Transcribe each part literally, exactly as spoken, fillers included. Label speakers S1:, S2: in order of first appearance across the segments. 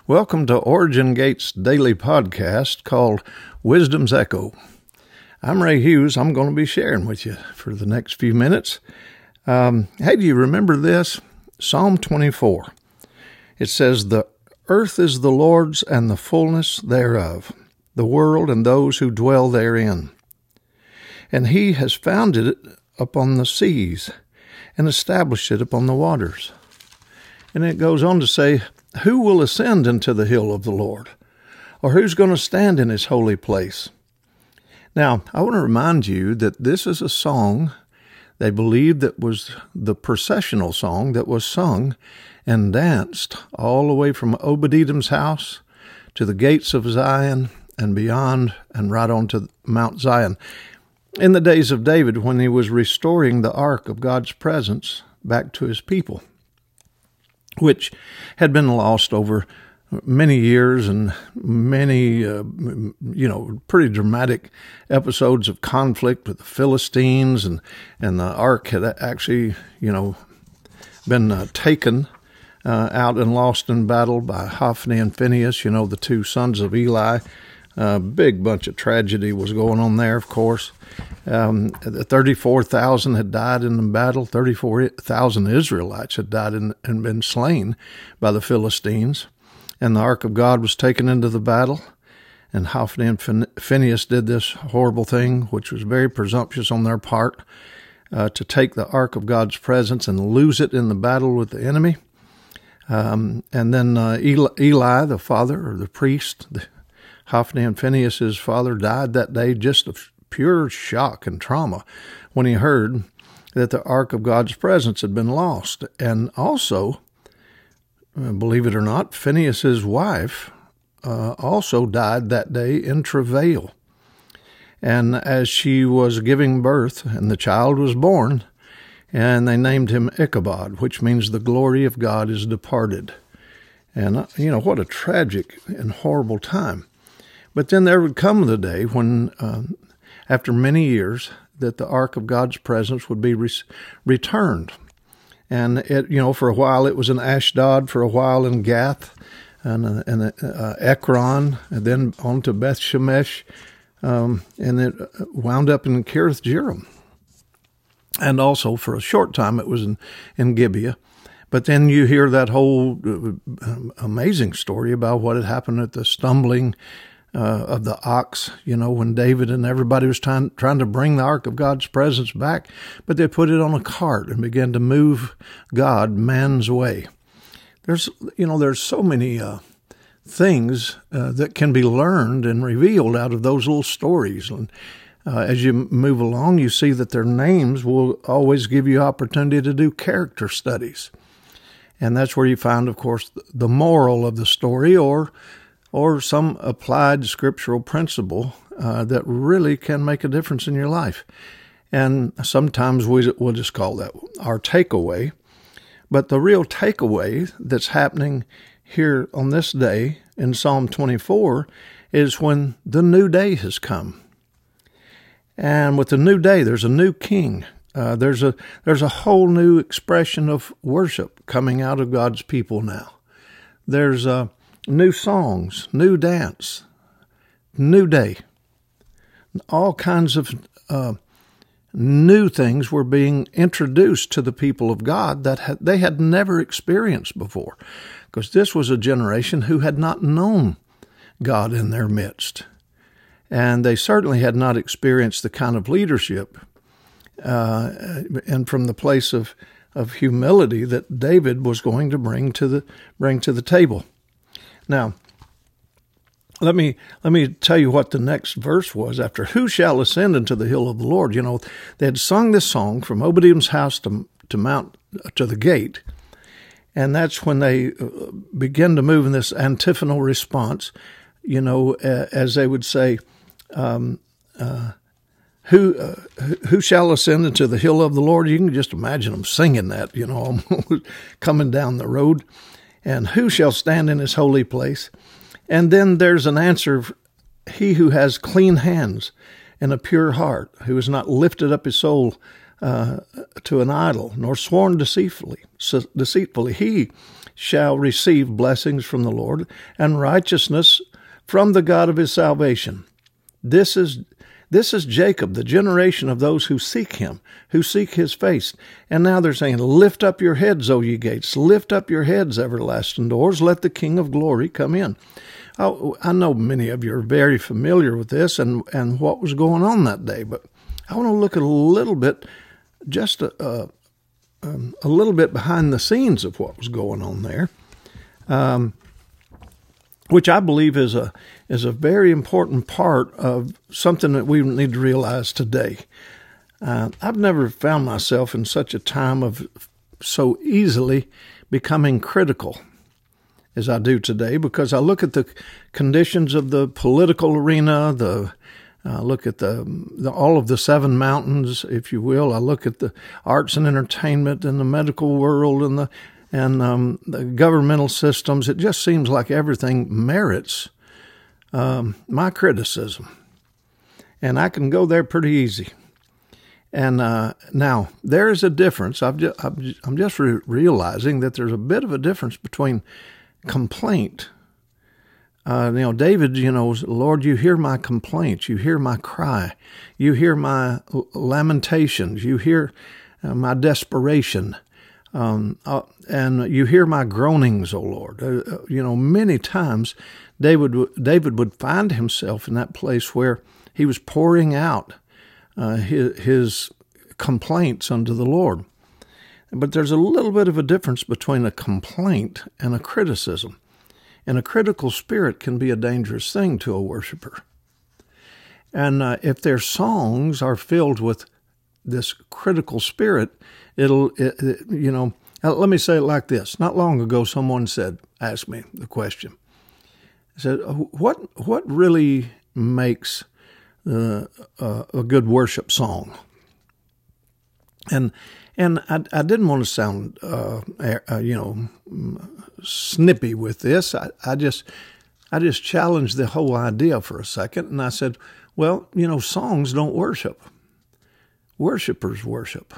S1: Welcome to Origin Gate's daily podcast called Wisdom's Echo. I'm Ray Hughes. I'm going to be sharing with you for the next few minutes. Um, hey, do you remember this? Psalm twenty-four. It says, "The earth is the Lord's and the fullness thereof, the world and those who dwell therein. And he has founded it upon the seas and established it upon the waters." And it goes on to say, "Who will ascend into the hill of the Lord? Or who's going to stand in his holy place?" Now, I want to remind you that this is a song they believed that was the processional song that was sung and danced all the way from Obed-Edom's house to the gates of Zion and beyond and right on to Mount Zion. In the days of David, when he was restoring the ark of God's presence back to his people, which had been lost over many years and many, uh, you know, pretty dramatic episodes of conflict with the Philistines, and, and the ark had actually, you know, been uh, taken uh, out and lost in battle by Hophni and Phinehas, you know, the two sons of Eli. A uh, big bunch of tragedy was going on there, of course. Um, thirty-four thousand had died in the battle. thirty-four thousand Israelites had died in, and been slain by the Philistines. And the ark of God was taken into the battle. And Hophni and Phinehas did this horrible thing, which was very presumptuous on their part, uh, to take the ark of God's presence and lose it in the battle with the enemy. Um, and then uh, Eli, Eli, the father or the priest, the Hophni and Phinehas' father, died that day just of pure shock and trauma when he heard that the ark of God's presence had been lost. And also, believe it or not, Phinehas' wife uh, also died that day in travail. And as she was giving birth, and the child was born, and they named him Ichabod, which means the glory of God is departed. And, uh, you know, what a tragic and horrible time. But then there would come the day when, uh, after many years, that the ark of God's presence would be re- returned. And, it, you know, for a while it was in Ashdod, for a while in Gath, and, uh, and uh, Ekron, and then on to Beth Shemesh, um, and it wound up in Kiriath Jearim. And also for a short time it was in, in Gibeah. But then you hear that whole uh, amazing story about what had happened at the stumbling Uh, of the ox, you know, when David and everybody was trying, trying to bring the ark of God's presence back, but they put it on a cart and began to move God man's way. There's, you know, there's so many uh, things uh, that can be learned and revealed out of those little stories. And uh, as you move along, you see that their names will always give you opportunity to do character studies. And that's where you find, of course, the moral of the story, or or some applied scriptural principle uh, that really can make a difference in your life. And sometimes we, we'll just call that our takeaway. But the real takeaway that's happening here on this day in Psalm twenty-four is when the new day has come. And with the new day, there's a new king. Uh, there's a there's a whole new expression of worship coming out of God's people now. There's a new songs, new dance, new day. All kinds of uh, new things were being introduced to the people of God that had, they had never experienced before, because this was a generation who had not known God in their midst. And they certainly had not experienced the kind of leadership uh, and from the place of, of humility that David was going to bring to the bring to the table. Now, let me let me tell you what the next verse was after, "Who shall ascend into the hill of the Lord?" You know, they had sung this song from Obed-Edom's house to to Mount to the gate, and that's when they begin to move in this antiphonal response. You know, as they would say, um, uh, "Who uh, who shall ascend into the hill of the Lord?" You can just imagine them singing that. You know, coming down the road. And who shall stand in his holy place? And then there's an answer, "He who has clean hands and a pure heart, who has not lifted up his soul uh, to an idol, nor sworn deceitfully, deceitfully, he shall receive blessings from the Lord, and righteousness from the God of his salvation. This is this is Jacob, the generation of those who seek him, who seek his face. And now they're saying, lift up your heads, O ye gates, lift up your heads, everlasting doors, let the King of glory come in. Oh, I know many of you are very familiar with this and, and what was going on that day, but I want to look at a little bit, just a, a, um, a little bit behind the scenes of what was going on there, um, which I believe is a is a very important part of something that we need to realize today. Uh, I've never found myself in such a time of so easily becoming critical as I do today, because I look at the conditions of the political arena, the uh, look at the, the all of the seven mountains, if you will. I look at the arts and entertainment and the medical world and the and um, the governmental systems. It just seems like everything merits um, my criticism, and I can go there pretty easy. And uh, now there is a difference. I've just, I'm just re- realizing that there's a bit of a difference between complaint. Uh, you know, David, you know, Lord, you hear my complaints, you hear my cry, you hear my lamentations, you hear uh, my desperation, um, uh, and you hear my groanings, O Lord. Uh, you know, many times David David would find himself in that place where he was pouring out uh, his, his complaints unto the Lord. But there's a little bit of a difference between a complaint and a criticism. And a critical spirit can be a dangerous thing to a worshiper. And uh, if their songs are filled with this critical spirit, it'll, it, it, you know, let me say it like this. Not long ago, someone said, asked me the question. I said, what, what really makes uh, uh, a good worship song? And And I, I didn't want to sound, uh, uh, you know, snippy with this. I, I just, I just challenged the whole idea for a second, and I said, "Well, you know, songs don't worship. Worshipers worship.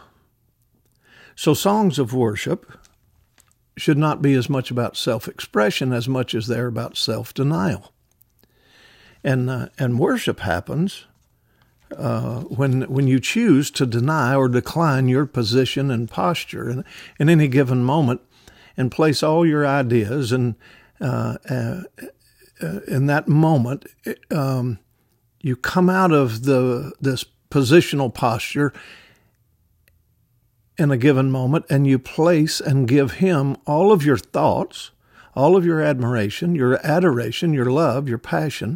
S1: So songs of worship should not be as much about self-expression as much as they're about self-denial. And uh, and worship happens." Uh, when when you choose to deny or decline your position and posture in, in any given moment, and place all your ideas and uh, uh, uh, in that moment, um, you come out of the this positional posture in a given moment, and you place and give Him all of your thoughts, all of your admiration, your adoration, your love, your passion,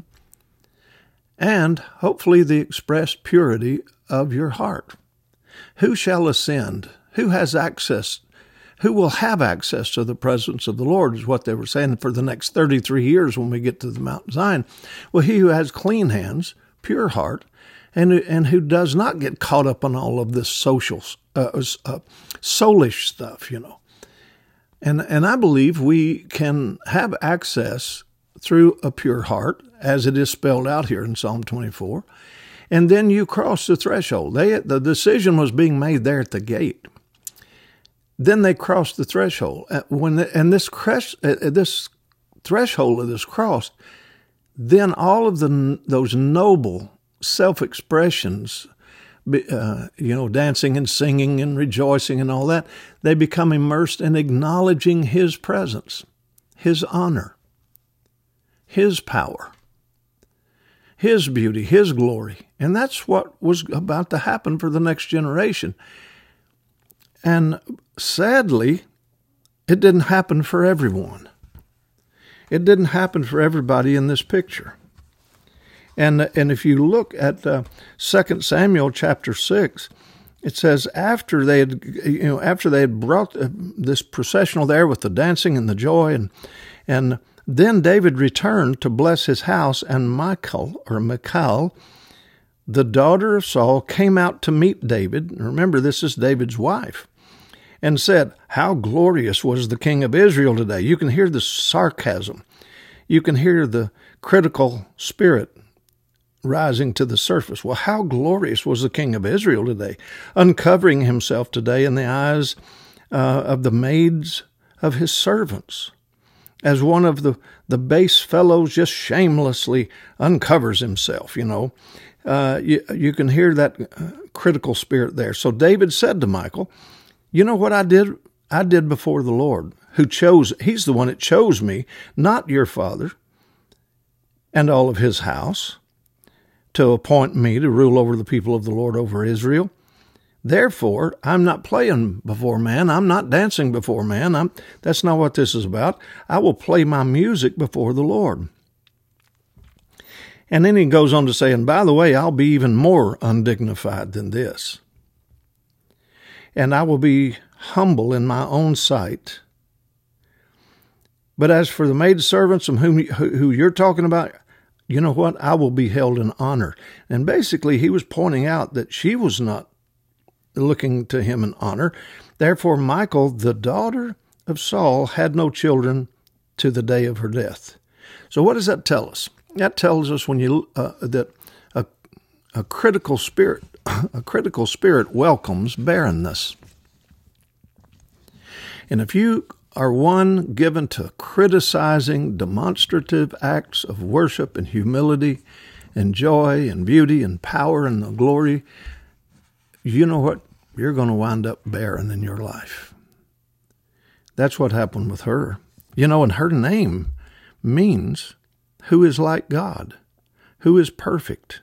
S1: and hopefully the expressed purity of your heart. Who shall ascend? Who has access? Who will have access to the presence of the Lord, is what they were saying for the next thirty-three years when we get to the Mount Zion. Well, he who has clean hands, pure heart, and, and who does not get caught up on all of this social, uh, uh, soulish stuff, you know. And, and I believe we can have access through a pure heart, as it is spelled out here in Psalm twenty-four, and then you cross the threshold. They, the decision was being made there at the gate. Then they crossed the threshold. When the, and this crest, uh, this threshold of this cross, then all of the those noble self-expressions, uh, you know, dancing and singing and rejoicing and all that, they become immersed in acknowledging His presence, His honor, His power, His beauty, His glory. And that's what was about to happen for the next generation. And sadly, it didn't happen for everyone. It didn't happen for everybody in this picture. And and if you look at uh, Second Samuel chapter six, it says after they had you know after they had brought this processional there with the dancing and the joy, and and then David returned to bless his house, and Michal or Michal, the daughter of Saul, came out to meet David. Remember, this is David's wife, and said, "How glorious was the king of Israel today." You can hear the sarcasm. You can hear the critical spirit rising to the surface. Well, how glorious was the king of Israel today, uncovering himself today in the eyes uh, of the maids of his servants. As one of the, the base fellows just shamelessly uncovers himself, you know. Uh, you, you can hear that uh, critical spirit there. So David said to Michal, you know what I did? I did before the Lord, who chose, he's the one that chose me, not your father and all of his house, to appoint me to rule over the people of the Lord over Israel. Therefore, I'm not playing before man. I'm not dancing before man. I'm, that's not what this is about. I will play my music before the Lord. And then he goes on to say, and by the way, I'll be even more undignified than this. And I will be humble in my own sight. But as for the maidservants of whom who you're talking about, you know what? I will be held in honor. And basically, he was pointing out that she was not looking to him in honor. Therefore, Michal, the daughter of Saul, had no children to the day of her death. So what does that tell us? That tells us when you uh, that a, a critical spirit, a critical spirit welcomes barrenness. And if you are one given to criticizing demonstrative acts of worship and humility and joy and beauty and power and the glory, you know what? You're going to wind up barren in your life. That's what happened with her. You know, and her name means who is like God, who is perfect.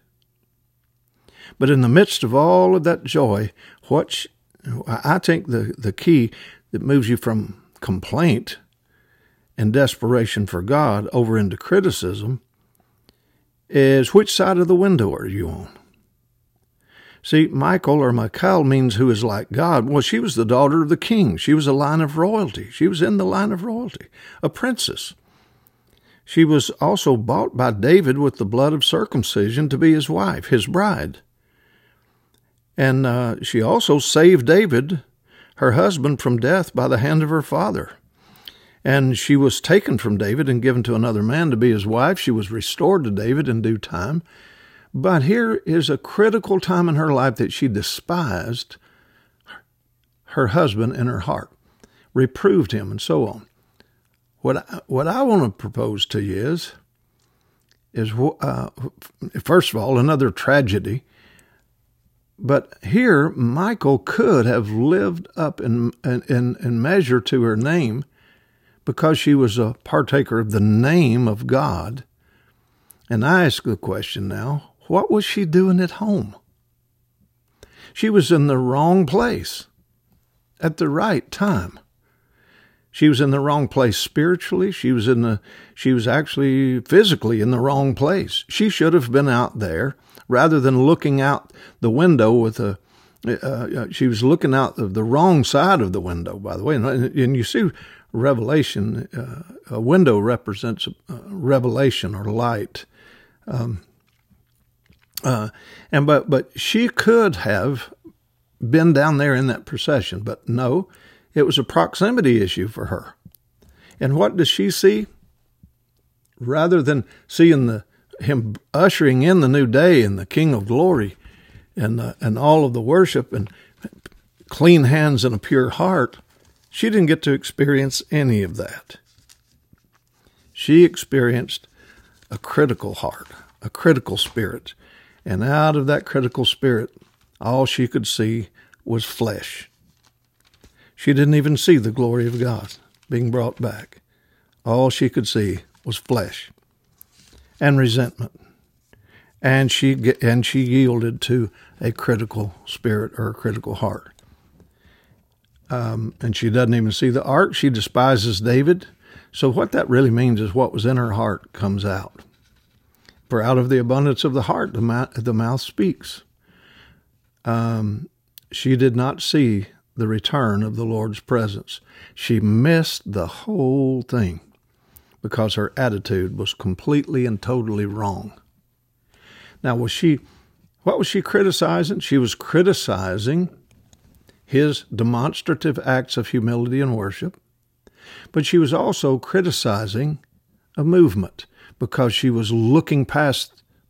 S1: But in the midst of all of that joy, what she, I think the, the key that moves you from complaint and desperation for God over into criticism is which side of the window are you on? See, Michal or Michal means who is like God. Well, she was the daughter of the king. She was a line of royalty. She was in the line of royalty, a princess. She was also bought by David with the blood of circumcision to be his wife, his bride. And uh, she also saved David, her husband, from death by the hand of her father. And she was taken from David and given to another man to be his wife. She was restored to David in due time. But here is a critical time in her life that she despised her husband in her heart, reproved him, and so on. What I, what I want to propose to you is, is uh, first of all, another tragedy. But here, Michal could have lived up in, in, in measure to her name because she was a partaker of the name of God. And I ask the question now, what was she doing at home? She was in the wrong place at the right time. She was in the wrong place spiritually. She was in the, she was actually physically in the wrong place. She should have been out there rather than looking out the window with a, uh, she was looking out of the wrong side of the window, by the way. And, and you see Revelation, uh, a window represents uh, revelation or light. Um, Uh, and but but she could have been down there in that procession, but no, it was a proximity issue for her. And what does she see? Rather than seeing the him ushering in the new day and the King of Glory, and uh, and all of the worship and clean hands and a pure heart, she didn't get to experience any of that. She experienced a critical heart, a critical spirit. And out of that critical spirit, all she could see was flesh. She didn't even see the glory of God being brought back. All she could see was flesh and resentment. And she and she yielded to a critical spirit or a critical heart. Um, and she doesn't even see the ark. She despises David. So what that really means is what was in her heart comes out. For out of the abundance of the heart, the mouth, the mouth speaks. Um, she did not see the return of the Lord's presence. She missed the whole thing because her attitude was completely and totally wrong. Now, was she, what was she criticizing? She was criticizing his demonstrative acts of humility and worship, but she was also criticizing a movement, because she was looking past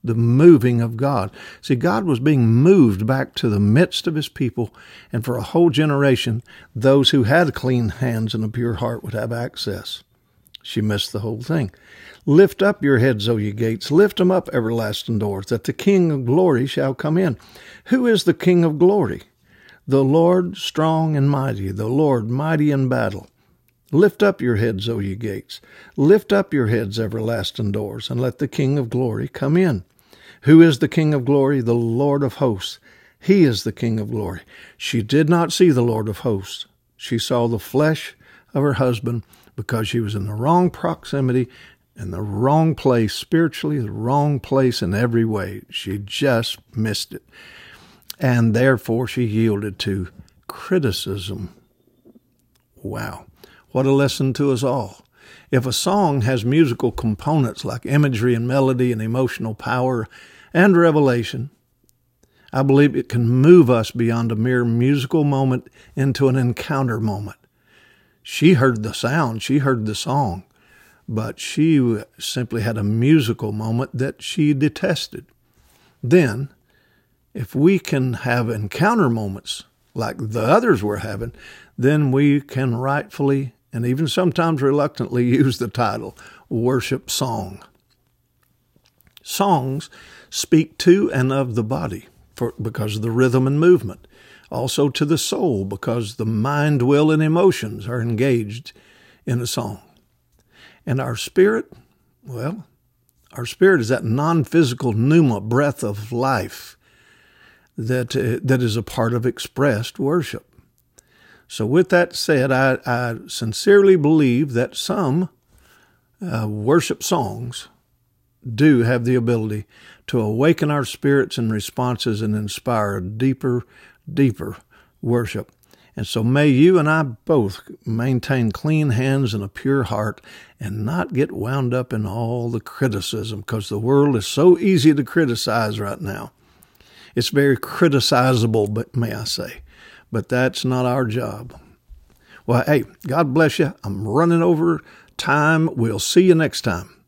S1: the moving of God. See, God was being moved back to the midst of his people, and for a whole generation, those who had clean hands and a pure heart would have access. She missed the whole thing. Lift up your heads, O ye gates. Lift them up, everlasting doors, that the King of glory shall come in. Who is the King of glory? The Lord strong and mighty, the Lord mighty in battle. Lift up your heads, O ye gates. Lift up your heads, everlasting doors, and let the King of glory come in. Who is the King of glory? The Lord of hosts. He is the King of glory. She did not see the Lord of hosts. She saw the flesh of her husband because she was in the wrong proximity, in the wrong place spiritually, the wrong place in every way. She just missed it. And therefore she yielded to criticism. Wow. What a lesson to us all. If a song has musical components like imagery and melody and emotional power and revelation, I believe it can move us beyond a mere musical moment into an encounter moment. She heard the sound, she heard the song, but she simply had a musical moment that she detested. Then, if we can have encounter moments like the others were having, then we can rightfully and even sometimes reluctantly use the title worship song. Songs speak to and of the body for, because of the rhythm and movement. Also to the soul because the mind, will, and emotions are engaged in a song. And our spirit, well, our spirit is that non-physical pneuma, breath of life that, uh, that is a part of expressed worship. So with that said, I, I sincerely believe that some uh, worship songs do have the ability to awaken our spirits and responses and inspire a deeper, deeper worship. And so may you and I both maintain clean hands and a pure heart and not get wound up in all the criticism, because the world is so easy to criticize right now. It's very criticizable, but may I say. But that's not our job. Well, hey, God bless you. I'm running over time. We'll see you next time.